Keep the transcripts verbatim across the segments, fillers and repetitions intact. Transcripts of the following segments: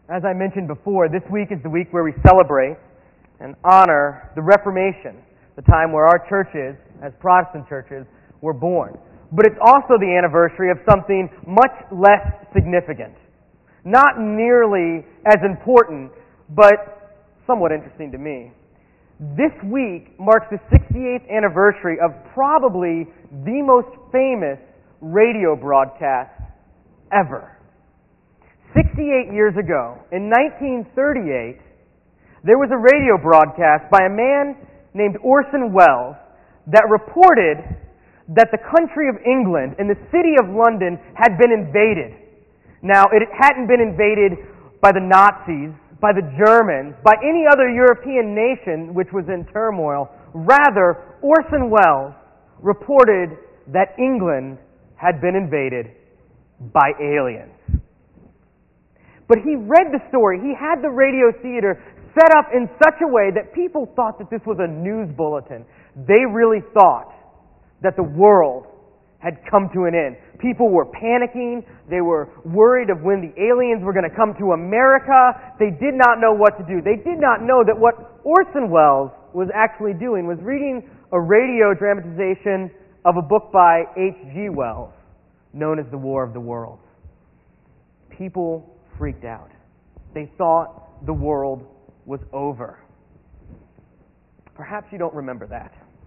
As I mentioned before, this week is the week where we celebrate and honor the Reformation, the time where our churches, as Protestant churches, were born. But it's also the anniversary of something much less significant. Not nearly as important, but somewhat interesting to me. This week marks the sixty-eighth anniversary of probably the most famous radio broadcast ever. sixty-eight years ago, in nineteen thirty-eight, there was a radio broadcast by a man named Orson Welles that reported that the country of England and the city of London had been invaded. Now, it hadn't been invaded by the Nazis, by the Germans, by any other European nation which was in turmoil. Rather, Orson Welles reported that England had been invaded by aliens. But he read the story. He had the radio theater set up in such a way that people thought that this was a news bulletin. They really thought that the world had come to an end. People were panicking. They were worried of when the aliens were going to come to America. They did not know what to do. They did not know that what Orson Welles was actually doing was reading a radio dramatization of a book by H G Wells known as The War of the Worlds. People freaked out. They thought the world was over. Perhaps you don't remember that.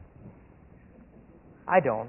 I don't.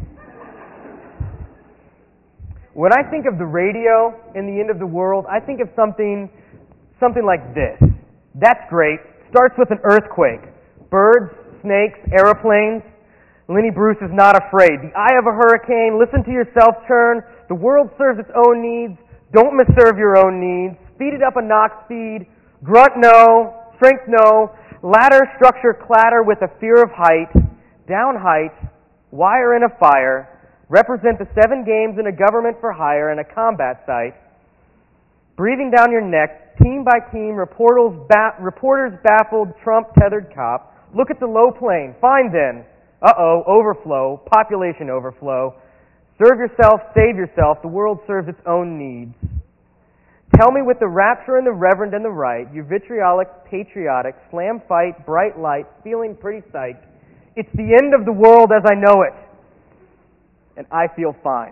When I think of the radio and the end of the world, I think of something something like this. That's great. Starts with an earthquake. Birds, snakes, aeroplanes. Lenny Bruce is not afraid. The eye of a hurricane. Listen to yourself churn. The world serves its own needs. Don't misserve your own needs. Speed it up a knock speed. Grunt no. Strength no. Ladder structure clatter with a fear of height. Down height. Wire in a fire. Represent the seven games in a government for hire and a combat site. Breathing down your neck. Team by team. Reporters, ba- reporters baffled. Trump tethered cop. Look at the low plane. Fine then. Uh-oh. Overflow. Population overflow. Serve yourself, save yourself, the world serves its own needs. Tell me with the rapture and the reverend and the right, you vitriolic, patriotic, slam fight, bright light, feeling pretty psyched. It's the end of the world as I know it, and I feel fine.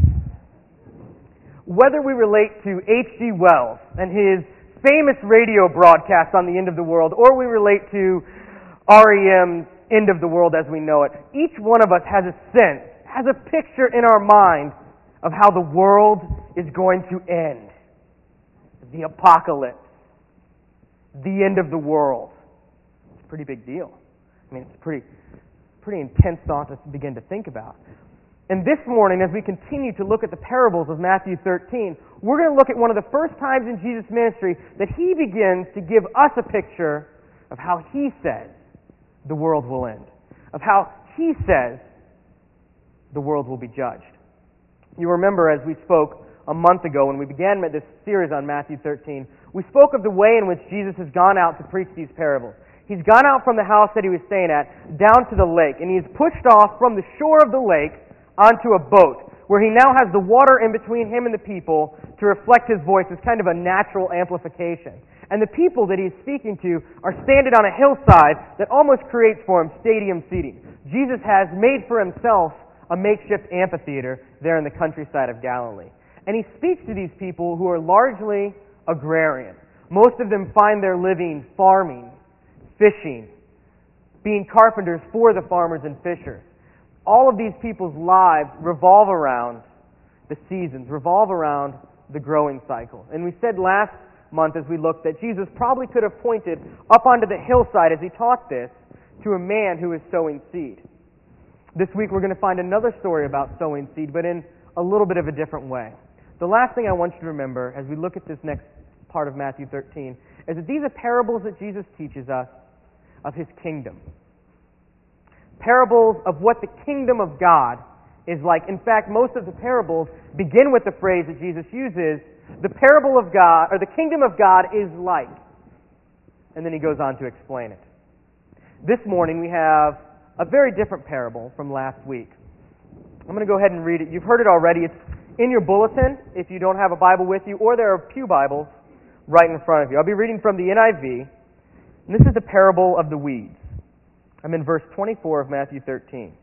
Whether we relate to H G Wells and his famous radio broadcast on the end of the world, or we relate to R E M's End of the World as we know it, each one of us has a sense, has a picture in our mind of how the world is going to end. The apocalypse. The end of the world. It's a pretty big deal. I mean, it's a pretty, pretty intense thought to begin to think about. And this morning, as we continue to look at the parables of Matthew thirteen, we're going to look at one of the first times in Jesus' ministry that he begins to give us a picture of how he says the world will end. Of how he says the world will be judged. You remember as we spoke a month ago when we began this series on Matthew thirteen, we spoke of the way in which Jesus has gone out to preach these parables. He's gone out from the house that he was staying at down to the lake, and he's pushed off from the shore of the lake onto a boat where he now has the water in between him and the people to reflect his voice as kind of a natural amplification. And the people that he's speaking to are standing on a hillside that almost creates for him stadium seating. Jesus has made for himself a makeshift amphitheater there in the countryside of Galilee. And he speaks to these people who are largely agrarian. Most of them find their living farming, fishing, being carpenters for the farmers and fishers. All of these people's lives revolve around the seasons, revolve around the growing cycle. And we said last month as we looked that Jesus probably could have pointed up onto the hillside as he taught this to a man who is sowing seed. This week we're going to find another story about sowing seed, but in a little bit of a different way. The last thing I want you to remember as we look at this next part of Matthew thirteen is that these are parables that Jesus teaches us of his kingdom. Parables of what the kingdom of God is like. In fact, most of the parables begin with the phrase that Jesus uses, the parable of God, or the kingdom of God is like. And then he goes on to explain it. This morning we have a very different parable from last week. I'm going to go ahead and read it. You've heard it already. It's in your bulletin if you don't have a Bible with you, or there are pew Bibles right in front of you. I'll be reading from the N I V, and this is the parable of the weeds. I'm in verse twenty-four of Matthew thirteen.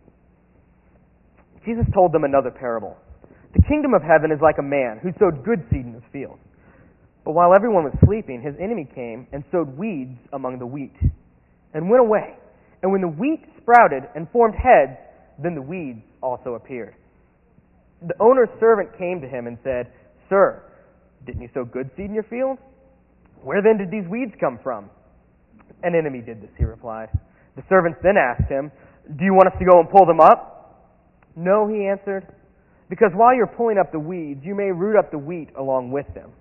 Jesus told them another parable. The kingdom of heaven is like a man who sowed good seed in his field. But while everyone was sleeping, his enemy came and sowed weeds among the wheat, and went away. And when the wheat sprouted and formed heads, then the weeds also appeared. The owner's servant came to him and said, "Sir, didn't you sow good seed in your field? Where then did these weeds come from?" "An enemy did this," he replied. The servants then asked him, "Do you want us to go and pull them up?" "No," he answered, "because while you're pulling up the weeds, you may root up the wheat along with them.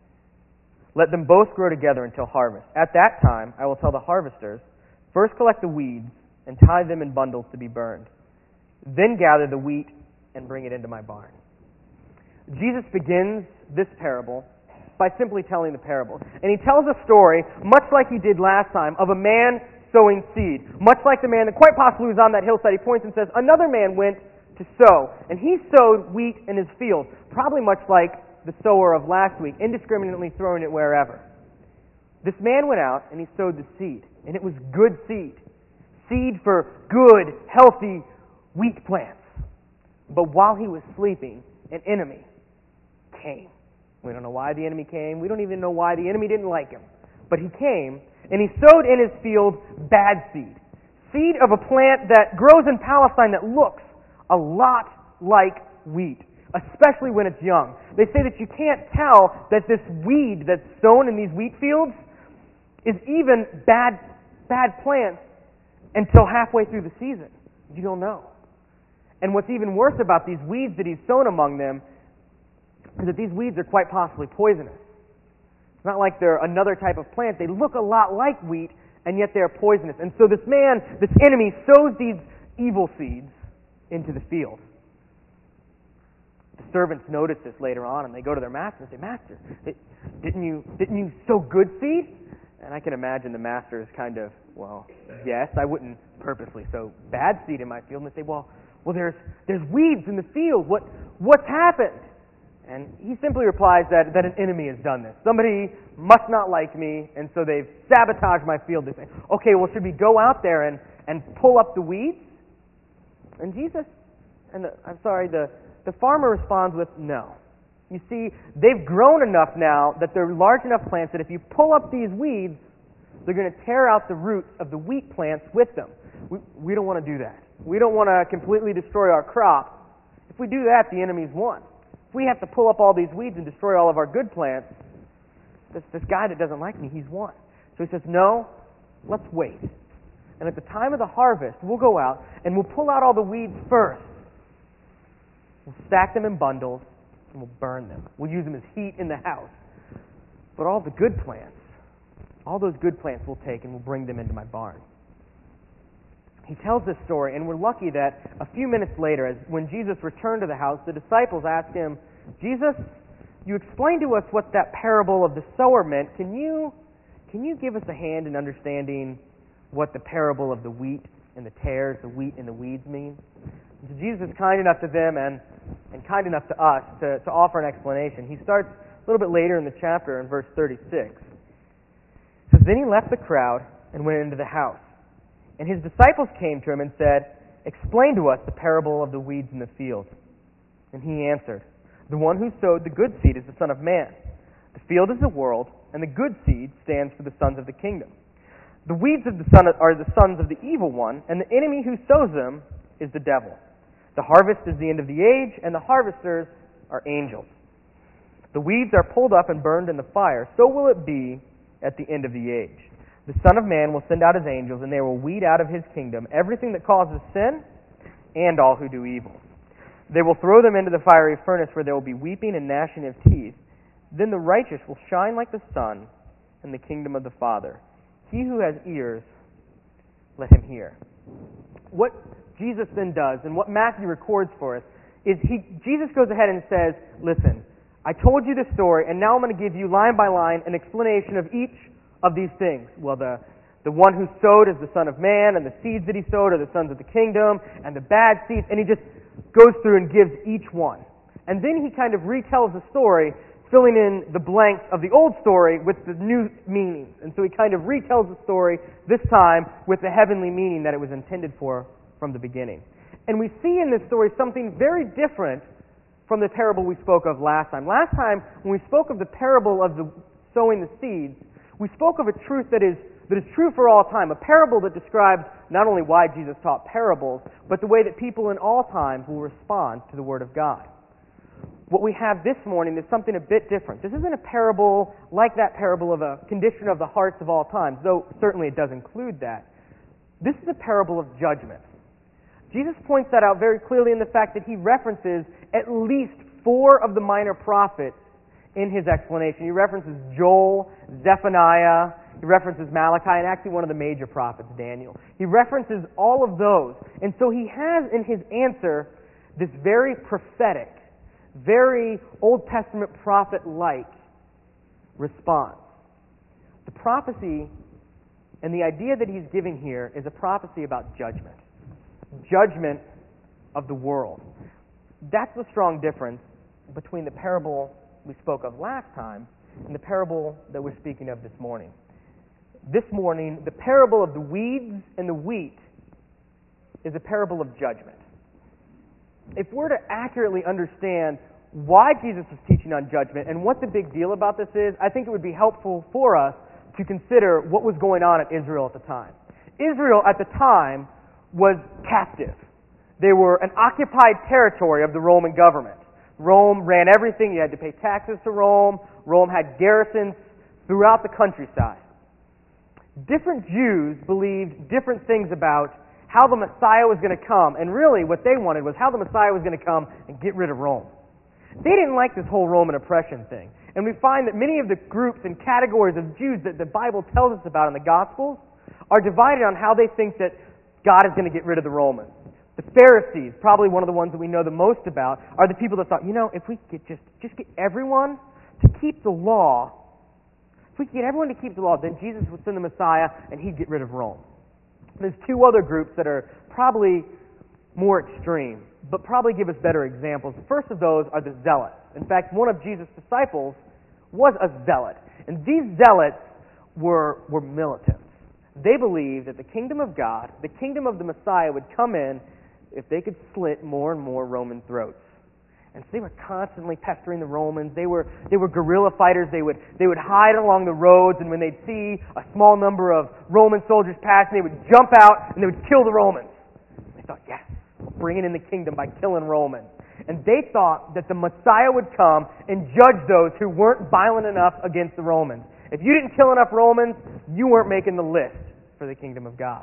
Let them both grow together until harvest. At that time, I will tell the harvesters, first collect the weeds and tie them in bundles to be burned. Then gather the wheat and bring it into my barn." Jesus begins this parable by simply telling the parable. And he tells a story, much like he did last time, of a man sowing seed. Much like the man that quite possibly was on that hillside. He points and says, another man went to sow, and he sowed wheat in his field, probably much like the sower of last week, indiscriminately throwing it wherever. This man went out and he sowed the seed, and it was good seed. Seed for good, healthy wheat plants. But while he was sleeping, an enemy came. We don't know why the enemy came. We don't even know why the enemy didn't like him. But he came, and he sowed in his field bad seed. Seed of a plant that grows in Palestine that looks a lot like wheat, especially when it's young. They say that you can't tell that this weed that's sown in these wheat fields is even bad, bad plants until halfway through the season. You don't know. And what's even worse about these weeds that he's sown among them is that these weeds are quite possibly poisonous. It's not like they're another type of plant. They look a lot like wheat, and yet they're poisonous. And so this man, this enemy, sows these evil seeds into the field. The servants notice this later on, and they go to their master and say, "Master, didn't you didn't you sow good seed?" And I can imagine the master is kind of, well, yes, I wouldn't purposely sow bad seed in my field. And they say, well, well, there's there's weeds in the field. What what's happened? And he simply replies that, that an enemy has done this. Somebody must not like me, and so they've sabotaged my field. They say, okay, well, should we go out there and, and pull up the weeds? And Jesus, and the, I'm sorry, the, the farmer responds with, no. You see, they've grown enough now that they're large enough plants that if you pull up these weeds, they're going to tear out the roots of the wheat plants with them. We, we don't want to do that. We don't want to completely destroy our crop. If we do that, the enemy's won. If we have to pull up all these weeds and destroy all of our good plants, this, this guy that doesn't like me, he's won. So he says, no, let's wait. And at the time of the harvest, we'll go out and we'll pull out all the weeds first. We'll stack them in bundles and we'll burn them. We'll use them as heat in the house. But all the good plants, all those good plants we'll take and we'll bring them into my barn. He tells this story, and we're lucky that a few minutes later, as when Jesus returned to the house, the disciples asked him, Jesus, you explained to us what that parable of the sower meant. Can you, can you give us a hand in understanding what the parable of the wheat and the tares, the wheat and the weeds mean? And so Jesus is kind enough to them and, and kind enough to us to, to offer an explanation. He starts a little bit later in the chapter in verse thirty-six. It says, then he left the crowd and went into the house. And his disciples came to him and said, explain to us the parable of the weeds in the field. And he answered, the one who sowed the good seed is the Son of Man. The field is the world, and the good seed stands for the sons of the kingdom. The weeds of the son are the sons of the evil one, and the enemy who sows them is the devil. The harvest is the end of the age, and the harvesters are angels. The weeds are pulled up and burned in the fire, so will it be at the end of the age. The Son of Man will send out his angels, and they will weed out of his kingdom everything that causes sin and all who do evil. They will throw them into the fiery furnace where there will be weeping and gnashing of teeth. Then the righteous will shine like the sun in the kingdom of the Father. He who has ears, let him hear. What Jesus then does, and what Matthew records for us, is he Jesus goes ahead and says, listen, I told you this story, and now I'm going to give you line by line an explanation of each of these things. Well, the, the one who sowed is the Son of Man, and the seeds that he sowed are the sons of the kingdom, and the bad seeds, and he just goes through and gives each one. And then he kind of retells the story filling in the blanks of the old story with the new meanings. And so he kind of retells the story, this time with the heavenly meaning that it was intended for from the beginning. And we see in this story something very different from the parable we spoke of last time. Last time, when we spoke of the parable of the sowing the seeds, we spoke of a truth that is that is true for all time, a parable that describes not only why Jesus taught parables, but the way that people in all times will respond to the Word of God. What we have this morning is something a bit different. This isn't a parable like that parable of a condition of the hearts of all times, though certainly it does include that. This is a parable of judgment. Jesus points that out very clearly in the fact that he references at least four of the minor prophets in his explanation. He references Joel, Zephaniah, he references Malachi, and actually one of the major prophets, Daniel. He references all of those. And so he has in his answer this very prophetic, very Old Testament prophet-like response. The prophecy and the idea that he's giving here is a prophecy about judgment. Judgment of the world. That's the strong difference between the parable we spoke of last time and the parable that we're speaking of this morning. This morning, the parable of the weeds and the wheat is a parable of judgment. If we're to accurately understand why Jesus was teaching on judgment and what the big deal about this is, I think it would be helpful for us to consider what was going on in Israel at the time. Israel at the time was captive. They were an occupied territory of the Roman government. Rome ran everything. You had to pay taxes to Rome. Rome had garrisons throughout the countryside. Different Jews believed different things about how the Messiah was going to come, and really what they wanted was how the Messiah was going to come and get rid of Rome. They didn't like this whole Roman oppression thing. And we find that many of the groups and categories of Jews that the Bible tells us about in the Gospels are divided on how they think that God is going to get rid of the Romans. The Pharisees, probably one of the ones that we know the most about, are the people that thought, you know, if we could just, just get everyone to keep the law, if we could get everyone to keep the law, then Jesus would send the Messiah and he'd get rid of Rome. There's two other groups that are probably more extreme, but probably give us better examples. The first of those are the Zealots. In fact, one of Jesus' disciples was a zealot. And these zealots were, were militants. They believed that the kingdom of God, the kingdom of the Messiah, would come in if they could slit more and more Roman throats. And so they were constantly pestering the Romans. They were they were guerrilla fighters. They would they would hide along the roads, and when they'd see a small number of Roman soldiers passing, they would jump out and they would kill the Romans. They thought, yes, we're bringing in the kingdom by killing Romans. And they thought that the Messiah would come and judge those who weren't violent enough against the Romans. If you didn't kill enough Romans, you weren't making the list for the kingdom of God.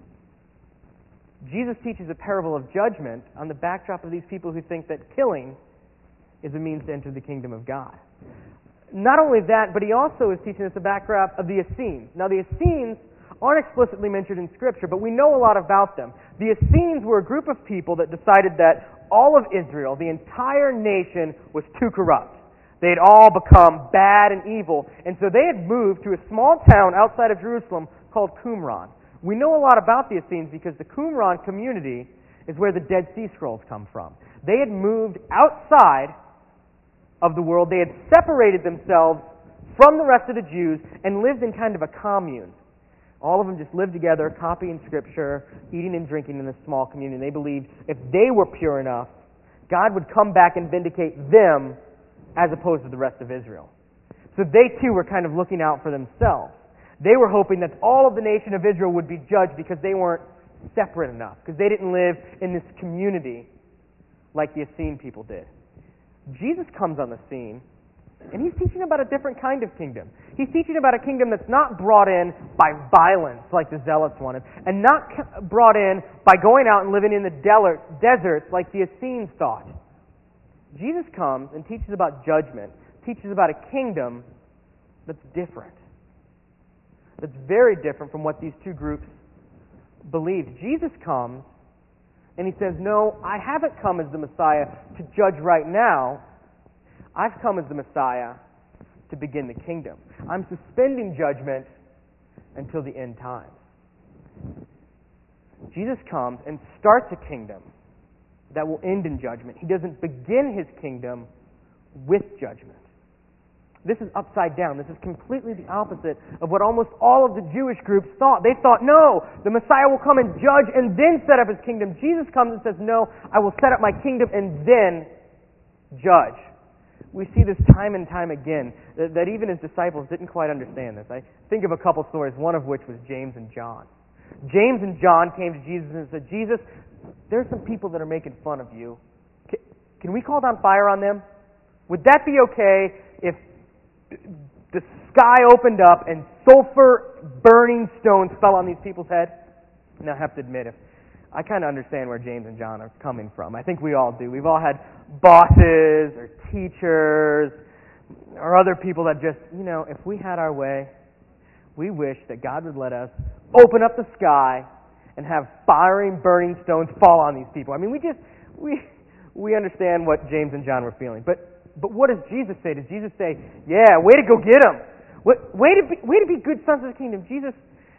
Jesus teaches a parable of judgment on the backdrop of these people who think that killing is a means to enter the kingdom of God. Not only that, but he also is teaching us the backdrop of the Essenes. Now, the Essenes aren't explicitly mentioned in Scripture, but we know a lot about them. The Essenes were a group of people that decided that all of Israel, the entire nation, was too corrupt. They had all become bad and evil, and so they had moved to a small town outside of Jerusalem called Qumran. We know a lot about the Essenes because the Qumran community is where the Dead Sea Scrolls come from. They had moved outside of the world. They had separated themselves from the rest of the Jews and lived in kind of a commune. All of them just lived together, copying Scripture, eating and drinking in this small community. They believed if they were pure enough, God would come back and vindicate them as opposed to the rest of Israel. So they too were kind of looking out for themselves. They were hoping that all of the nation of Israel would be judged because they weren't separate enough, because they didn't live in this community like the Essene people did. Jesus comes on the scene, and he's teaching about a different kind of kingdom. He's teaching about a kingdom that's not brought in by violence like the Zealots wanted, and not brought in by going out and living in the deserts like the Essenes thought. Jesus comes and teaches about judgment, teaches about a kingdom that's different. That's very different from what these two groups believed. Jesus comes and he says, no, I haven't come as the Messiah to judge right now. I've come as the Messiah to begin the kingdom. I'm suspending judgment until the end times. Jesus comes and starts a kingdom that will end in judgment. He doesn't begin his kingdom with judgment. This is upside down. This is completely the opposite of what almost all of the Jewish groups thought. They thought, no, the Messiah will come and judge and then set up his kingdom. Jesus comes and says, no, I will set up my kingdom and then judge. We see this time and time again, that, that even his disciples didn't quite understand this. I think of a couple stories, one of which was James and John. James and John came to Jesus and said, Jesus, there's some people that are making fun of you. Can, can we call down fire on them? Would that be okay if the sky opened up and sulfur burning stones fell on these people's heads? Now I have to admit, if I kind of understand where James and John are coming from. I think we all do. We've all had bosses or teachers or other people that just, you know, if we had our way, we wish that God would let us open up the sky and have firing, burning stones fall on these people. I mean, we just, we we understand what James and John were feeling. But but what does Jesus say? Does Jesus say, yeah, way to go get them. Way to be, way to be good sons of the kingdom. Jesus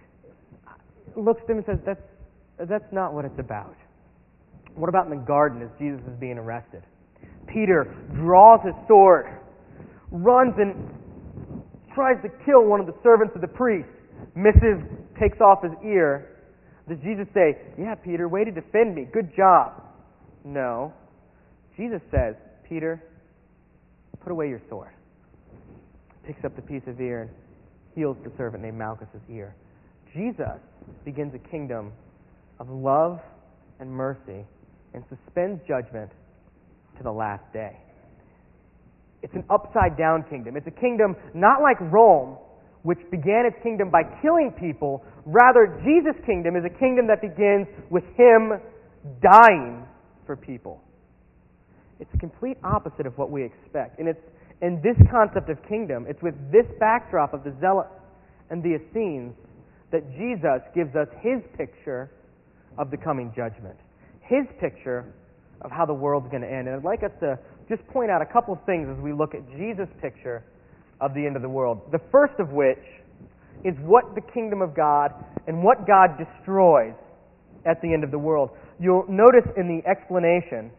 looks at them and says, that's, that's not what it's about. What about in the garden as Jesus is being arrested? Peter draws his sword, runs and tries to kill one of the servants of the priest, misses, takes off his ear. Does Jesus say, yeah, Peter, way to defend me. Good job. No. Jesus says, Peter, put away your sword. Picks up the piece of ear and heals the servant named Malchus' ear. Jesus begins a kingdom of love and mercy and suspends judgment to the last day. It's an upside-down kingdom. It's a kingdom not like Rome, which began its kingdom by killing people. Rather, Jesus' kingdom is a kingdom that begins with Him dying for people. It's a complete opposite of what we expect. And it's in this concept of kingdom, it's with this backdrop of the Zealots and the Essenes that Jesus gives us His picture of the coming judgment. His picture of how the world's going to end. And I'd like us to just point out a couple of things as we look at Jesus' picture of the end of the world. The first of which is what the kingdom of God and what God destroys at the end of the world. You'll notice in the explanation,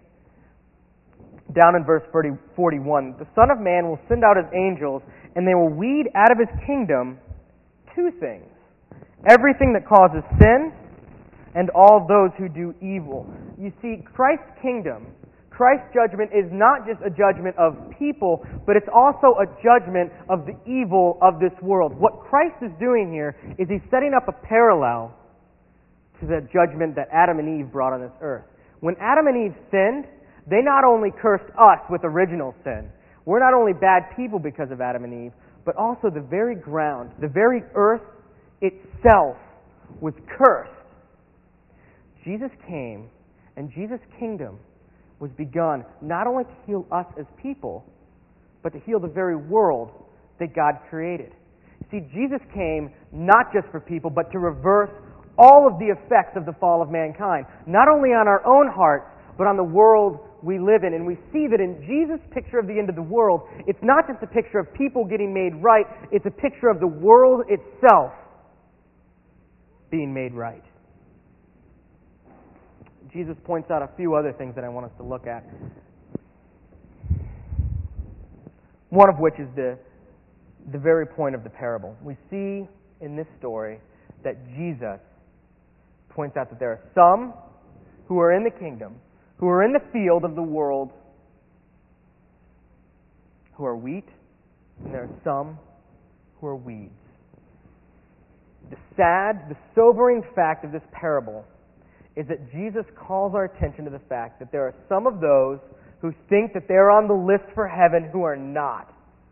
down in verse forty-one, the Son of Man will send out His angels, and they will weed out of His kingdom two things: everything that causes sin and all those who do evil. You see, Christ's kingdom, Christ's judgment is not just a judgment of people, but it's also a judgment of the evil of this world. What Christ is doing here is He's setting up a parallel to the judgment that Adam and Eve brought on this earth. When Adam and Eve sinned, they not only cursed us with original sin. We're not only bad people because of Adam and Eve, but also the very ground, the very earth itself was cursed. Jesus came, and Jesus' kingdom was begun not only to heal us as people, but to heal the very world that God created. See, Jesus came not just for people, but to reverse all of the effects of the fall of mankind, not only on our own hearts, but on the world we live in. And we see that in Jesus' picture of the end of the world, it's not just a picture of people getting made right, it's a picture of the world itself being made right. Jesus points out a few other things that I want us to look at. One of which is the, the very point of the parable. We see in this story that Jesus points out that there are some who are in the kingdom, who are in the field of the world, who are wheat, and there are some who are weeds. The sad, the sobering fact of this parable is that Jesus calls our attention to the fact that there are some of those who think that they're on the list for heaven who are not.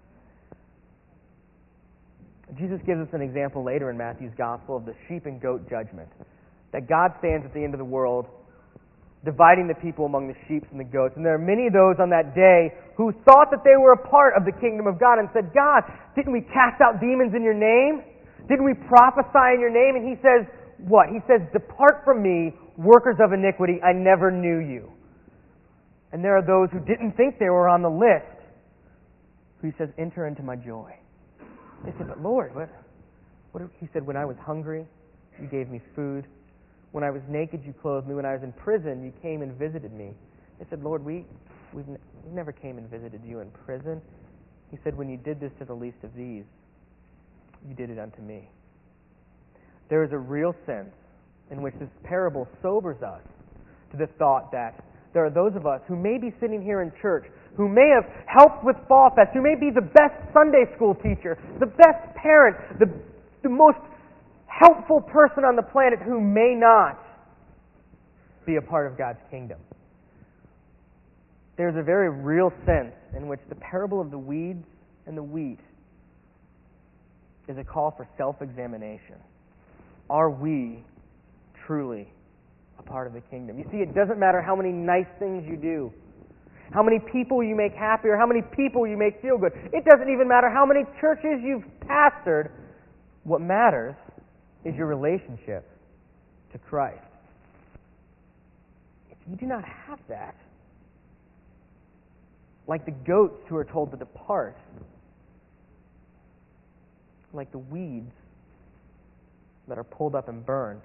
Jesus gives us an example later in Matthew's Gospel of the sheep and goat judgment. That God stands at the end of the world dividing the people among the sheep and the goats. And there are many of those on that day who thought that they were a part of the kingdom of God and said, God, didn't we cast out demons in your name? Didn't we prophesy in your name? And He says, what? He says, depart from me, workers of iniquity, I never knew you. And there are those who didn't think they were on the list, who He says, enter into my joy. They said, but Lord, what? what? He said, when I was hungry, you gave me food. When I was naked, you clothed me. When I was in prison, you came and visited me. They said, Lord, we we've n- we never came and visited you in prison. He said, when you did this to the least of these, you did it unto me. There is a real sense in which this parable sobers us to the thought that there are those of us who may be sitting here in church, who may have helped with Fall Fest, who may be the best Sunday school teacher, the best parent, the, the most helpful person on the planet, who may not be a part of God's kingdom. There's a very real sense in which the parable of the weeds and the wheat is a call for self-examination. Are we truly a part of the kingdom? You see, it doesn't matter how many nice things you do, how many people you make happy, or how many people you make feel good. It doesn't even matter how many churches you've pastored. What matters is your relationship to Christ. If you do not have that, like the goats who are told to depart, like the weeds that are pulled up and burned,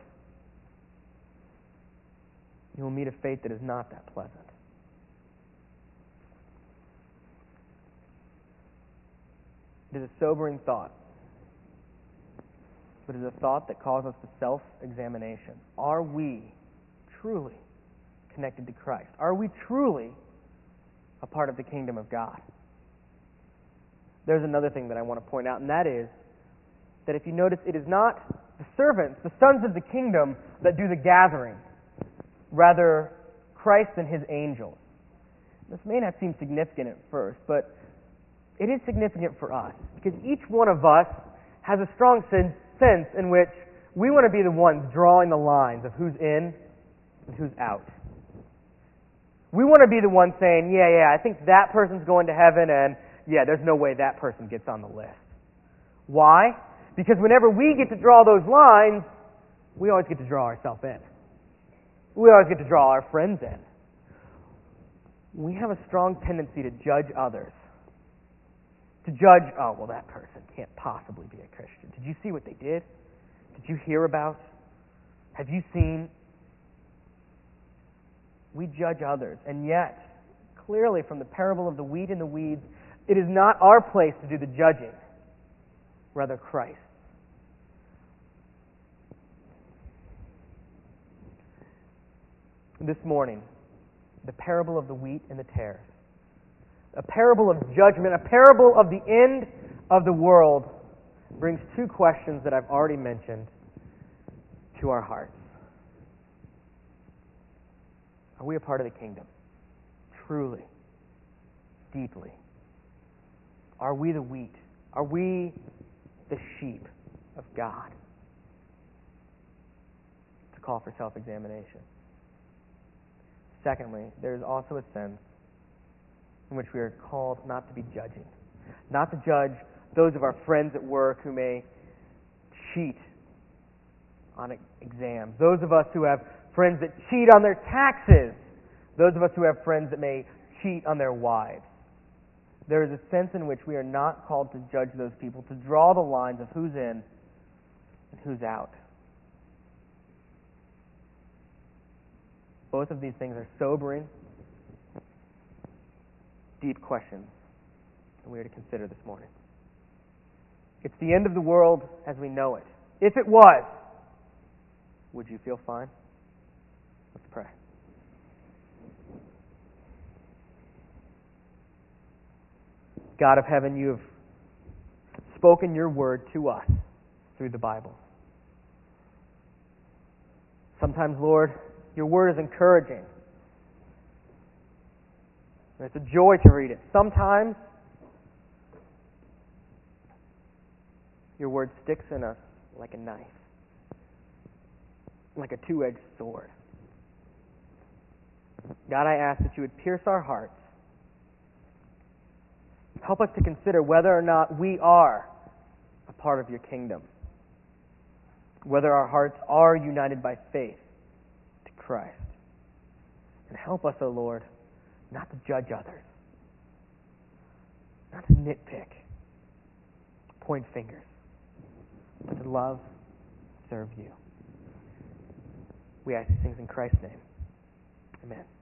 you will meet a fate that is not that pleasant. It is a sobering thought, but it is a thought that calls us to self-examination. Are we truly connected to Christ? Are we truly a part of the kingdom of God? There's another thing that I want to point out, and that is that if you notice, it is not the servants, the sons of the kingdom, that do the gathering. Rather, Christ and his angels. This may not seem significant at first, but it is significant for us, because each one of us has a strong sense in which we want to be the ones drawing the lines of who's in and who's out. We want to be the one saying, yeah, yeah, I think that person's going to heaven, and yeah, there's no way that person gets on the list. Why? Because whenever we get to draw those lines, we always get to draw ourselves in. We always get to draw our friends in. We have a strong tendency to judge others. To judge, oh, well, that person can't possibly be a Christian. Did you see what they did? Did you hear about? Have you seen? We judge others. And yet, clearly from the parable of the wheat and the weeds, it is not our place to do the judging. Rather, Christ. This morning, the parable of the wheat and the tares. A parable of judgment, a parable of the end of the world, brings two questions that I've already mentioned to our hearts. Are we a part of the kingdom? Truly, deeply. Are we the wheat? Are we the sheep of God? It's a call for self-examination. Secondly, there is also a sense in which we are called not to be judging. Not to judge those of our friends at work who may cheat on exams. Those of us who have friends that cheat on their taxes. Those of us who have friends that may cheat on their wives. There is a sense in which we are not called to judge those people, to draw the lines of who's in and who's out. Both of these things are sobering, deep questions that we are to consider this morning. It's the end of the world as we know it. If it was, would you feel fine? Let's pray. God of heaven, you have spoken your word to us through the Bible. Sometimes, Lord, your word is encouraging. It's a joy to read it. Sometimes your word sticks in us like a knife, like a two-edged sword. God, I ask that you would pierce our hearts. Help us to consider whether or not we are a part of your kingdom, whether our hearts are united by faith to Christ. And help us, O Lord, not to judge others, not to nitpick, point fingers, but to love, serve you. We ask these things in Christ's name. Amen.